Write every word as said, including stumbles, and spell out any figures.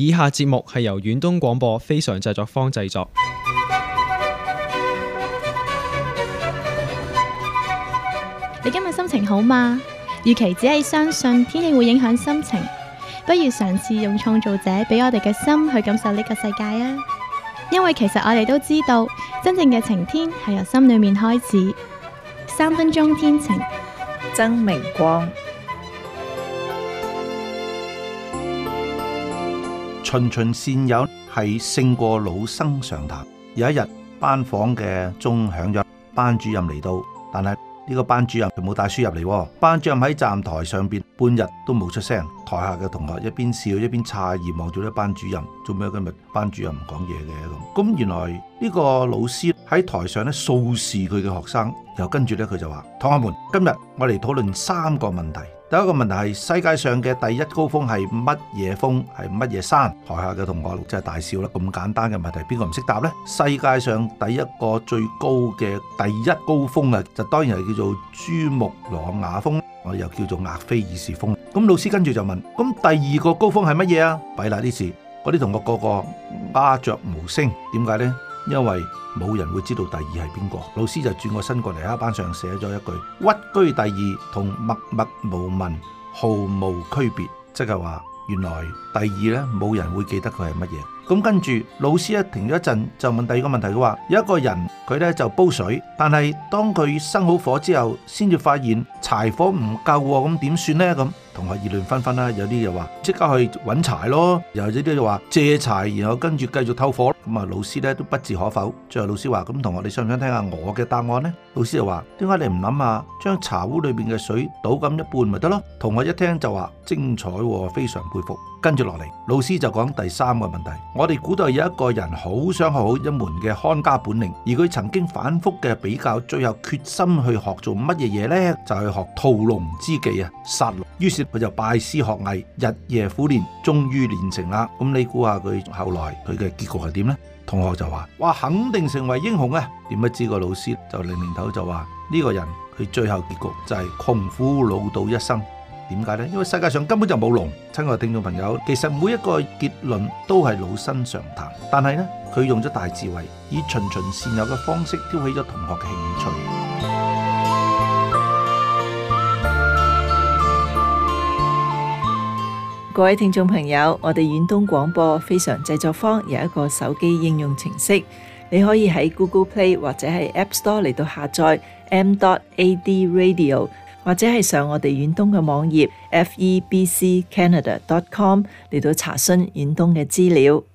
以下節目係由遠東廣播非常製作坊製作。 你今日心情好嗎？與其只係相信天氣會影響心情，不如嘗試用創造者俾我哋嘅心去感受呢個世界啊！因為其實我哋都知道，真正嘅晴天係由心裏面開始。三分鐘天晴， 曾明光。 循循善誘係勝過老生常談。有一日班房嘅鐘響咗，班主任嚟到，但係呢個班主任就冇帶書入嚟。班主任喺站台上邊半日都冇出聲，台下嘅同學一邊笑一邊詫異望住呢班主任，做咩今日班主任唔講嘢嘅咁？咁原來呢個老師喺台上咧掃視佢嘅學生，又跟住咧佢就話：同學們，今日我哋討論三個問題。第一個問題係世界上嘅第一高峰係乜嘢峰？係乜嘢山？台下嘅同學真係大笑啦！咁簡單嘅問題，邊個唔識答呢？世界上第一個最高嘅第一高峰啊，就當然係叫做珠穆朗瑪峰，我又叫做額菲爾士峰。咁老師跟住就問：咁第二個高峰係乜嘢啊？弊啦呢事，嗰啲同學個個鴉雀無聲，點解呢？因為冇人會知道第二係邊個。老師就轉個身過嚟喺班上寫咗一句：屈居第二同默默無聞毫無區別，即係話原來第二呢，冇人會記得佢係乜嘢。咁跟住老師一停咗一陣就問第二個問題，佢話有一個人佢呢就煲水，但係當佢生好火之後先至發現柴火唔夠，咁點算呢？咁同學議論紛紛啦，有啲就話即刻去揾柴咯，又有啲就話借柴，然後跟住繼續透火。咁啊，老師咧都不置可否。最後老師話：咁同學，你想唔想聽下我嘅答案呢？老師就話：點解你唔諗下將茶壺裏邊嘅水倒咁一半咪得咯？同學一聽就話：精彩喎，非常佩服。跟住落嚟，老師就講第三個問題。我哋古代有一個人好想學好一門嘅看家本領，而佢曾經反覆嘅比較，最後決心去學做乜嘢嘢呢？就係學屠龍之技啊，殺龍。於是佢就拜師學藝，日夜苦練，終於練成啦。咁你估下佢後來佢嘅結局係點呢？同學就話：哇，肯定成為英雄啊！點不知個老師就擰擰頭就話：呢個人佢最後結局就係窮苦潦倒一生。點解呢？因為世界上根本就冇龍。親愛的聽眾朋友，其實每一個結論都係老生常談，但係呢，佢用咗大智慧，以循循善誘嘅方式挑起咗同學嘅興趣。 各位聽眾朋友，我哋遠東廣播非常製作坊有一個手機應用程式，你可以喺 Google Play 或者係 App Store 嚟到下載 m dot a d radio， 或者係上我哋遠東嘅網頁 f e b c canada dot com 嚟到查詢遠東嘅資料。